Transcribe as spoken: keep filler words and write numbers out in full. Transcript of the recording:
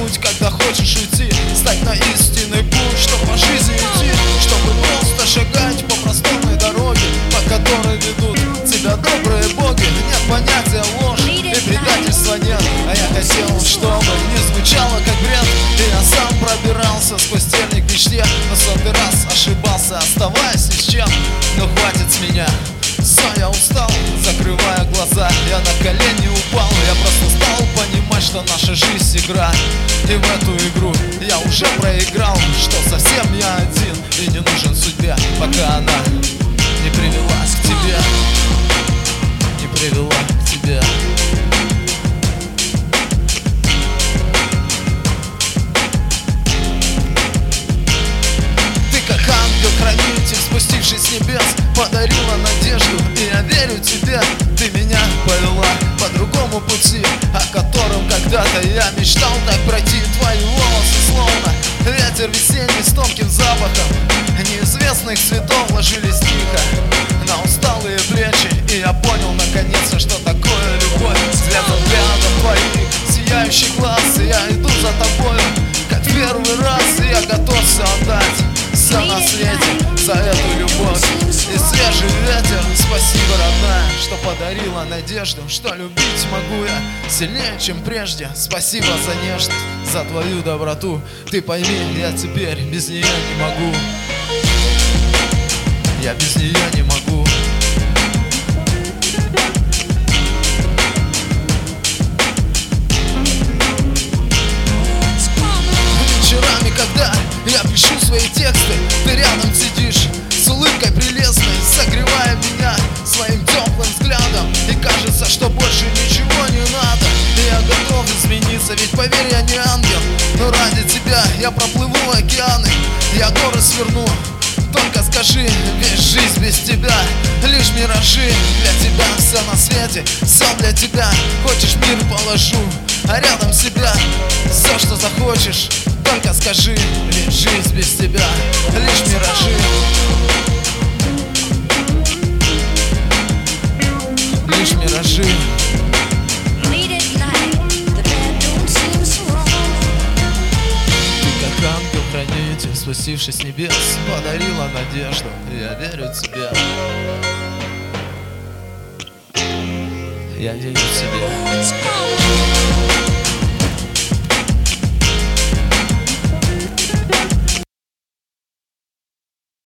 путь, когда хочешь уйти, стать на истинный путь, чтоб по жизни идти, чтобы просто шагать по просторной дороге, по которой ведут тебя добрые боги. Нет понятия ложь и предательства нет, а я хотел, чтобы не звучало как бред. И я сам пробирался сквозь терник к мечте, но сотый раз ошибался, оставаясь ни с чем. Но хватит с меня, все, я устал, закрывая глаза, я на колени упал. Я просто стал понимать, что наша жизнь игра, и в эту игру я уже проиграл, что совсем я один и не нужен судьбе, пока она не привелась к тебе, не привела к тебе. Ты как ангел-хранитель, спустившись с небес, подарила надежду, и я верю тебе. Ты меня повела по другому пути, о котором когда-то я мечтал так пройти. Твои волосы словно ветер весенний с тонким запахом неизвестных цветов ложились тихо на усталые плечи, и я понял наконец-то, что такое любовь. Взглядом взглядом твоих сияющих глаз, и я иду за тобою, как в первый раз, и я готов все отдать, все на свете за эту любовь. И свежий ветер, спасибо, родная, что подарила надежду, что любить могу я сильнее, чем прежде. Спасибо за нежность, за твою доброту. Ты пойми, я теперь без нее не могу, я без нее не могу. Вечерами, когда я пишу свои тексты, ты рядом сидишь с улыбкой прелестной, согревая меня своим теплым взглядом. И кажется, что больше ничего не надо, и я готов измениться, ведь поверь, я не ангел, но ради тебя я проплыву океаны, я горы сверну. Только скажи, ведь жизнь без тебя лишь миражи. Для тебя все на свете, все для тебя. Хочешь, мир положу, а рядом себя все, что захочешь. Только скажи, ведь жизнь без тебя лишь миражи, лишь миражи. Ты как ангел-хранитель, спустившись с небес, подарила надежду, и я верю тебе, я верю тебе.